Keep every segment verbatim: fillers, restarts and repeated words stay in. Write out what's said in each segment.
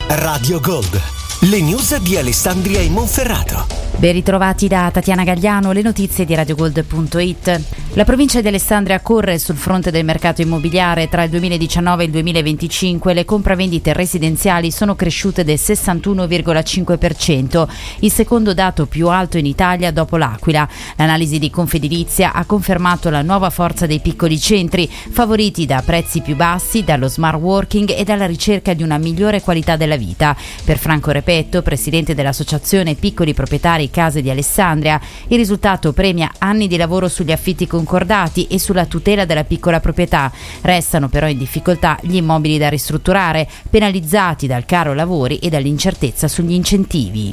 Radio Gold, le news di Alessandria e Monferrato. Ben ritrovati da Tatiana Gagliano, le notizie di Radio Gold punto it. La provincia di Alessandria corre sul fronte del mercato immobiliare. Tra il duemiladiciannove e il duemilaventicinque le compravendite residenziali sono cresciute del sessantuno virgola cinque per cento, il secondo dato più alto in Italia dopo l'Aquila. L'analisi di Confedilizia ha confermato la nuova forza dei piccoli centri, favoriti da prezzi più bassi, dallo smart working e dalla ricerca di una migliore qualità della vita. Per Franco Repetto, presidente dell'associazione Piccoli Proprietari Case di Alessandria, il risultato premia anni di lavoro sugli affitti concordati e sulla tutela della piccola proprietà. Restano però in difficoltà gli immobili da ristrutturare, penalizzati dal caro lavori e dall'incertezza sugli incentivi.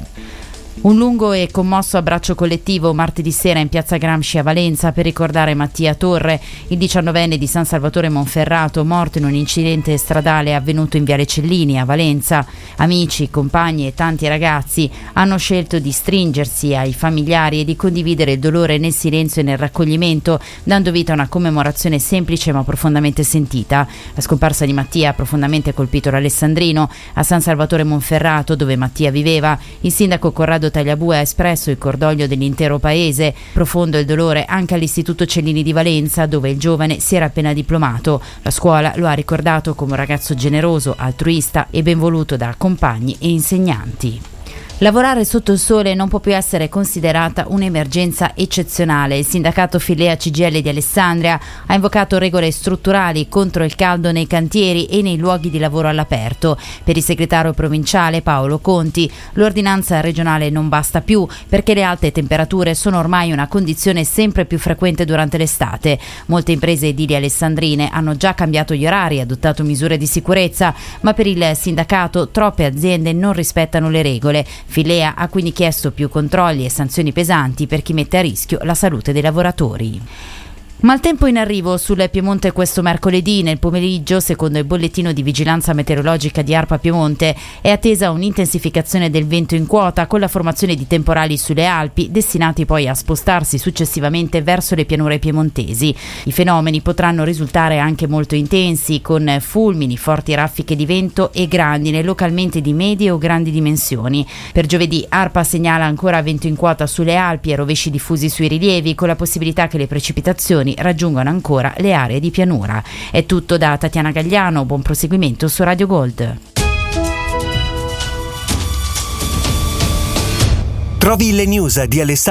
Un lungo e commosso abbraccio collettivo martedì sera in piazza Gramsci a Valenza per ricordare Mattia Torre, il diciannovenne di San Salvatore Monferrato, morto in un incidente stradale avvenuto in Viale Cellini a Valenza. Amici, compagni e tanti ragazzi hanno scelto di stringersi ai familiari e di condividere il dolore nel silenzio e nel raccoglimento, dando vita a una commemorazione semplice ma profondamente sentita. La scomparsa di Mattia ha profondamente colpito l'alessandrino. A San Salvatore Monferrato, dove Mattia viveva, il sindaco Corrado Tagliabue ha espresso il cordoglio dell'intero paese. Profondo il dolore anche all'Istituto Cellini di Valenza, dove il giovane si era appena diplomato. La scuola lo ha ricordato come un ragazzo generoso, altruista e ben voluto da compagni e insegnanti. Lavorare sotto il sole non può più essere considerata un'emergenza eccezionale. Il sindacato Filea C G I L di Alessandria ha invocato regole strutturali contro il caldo nei cantieri e nei luoghi di lavoro all'aperto. Per il segretario provinciale Paolo Conti, l'ordinanza regionale non basta più perché le alte temperature sono ormai una condizione sempre più frequente durante l'estate. Molte imprese edili alessandrine hanno già cambiato gli orari e adottato misure di sicurezza, ma per il sindacato troppe aziende non rispettano le regole. Filea ha quindi chiesto più controlli e sanzioni pesanti per chi mette a rischio la salute dei lavoratori. Maltempo in arrivo sul Piemonte questo mercoledì. Nel pomeriggio, secondo il bollettino di vigilanza meteorologica di ARPA Piemonte, è attesa un'intensificazione del vento in quota con la formazione di temporali sulle Alpi, destinati poi a spostarsi successivamente verso le pianure piemontesi. I fenomeni potranno risultare anche molto intensi, con fulmini, forti raffiche di vento e grandine, localmente di medie o grandi dimensioni. Per giovedì ARPA segnala ancora vento in quota sulle Alpi e rovesci diffusi sui rilievi, con la possibilità che le precipitazioni raggiungano ancora le aree di pianura. È tutto da Tatiana Gagliano, buon proseguimento su Radio Gold. Trovi le news di Alessandria